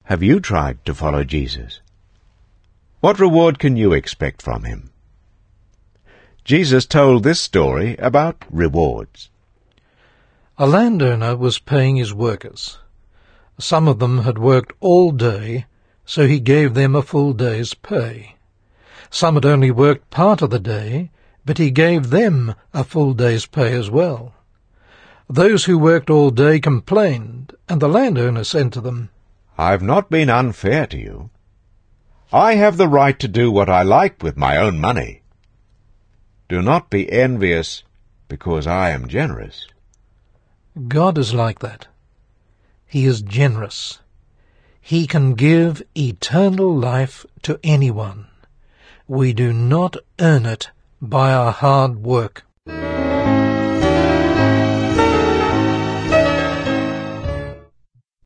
Have you tried to follow Jesus? What reward can you expect from him? Jesus told this story about rewards. A landowner was paying his workers. Some of them had worked all day, so he gave them a full day's pay. Some had only worked part of the day, but he gave them a full day's pay as well. Those who worked all day complained, and the landowner said to them, "I've not been unfair to you. I have the right to do what I like with my own money. Do not be envious because I am generous." God is like that. He is generous. He can give eternal life to anyone. We do not earn it by our hard work.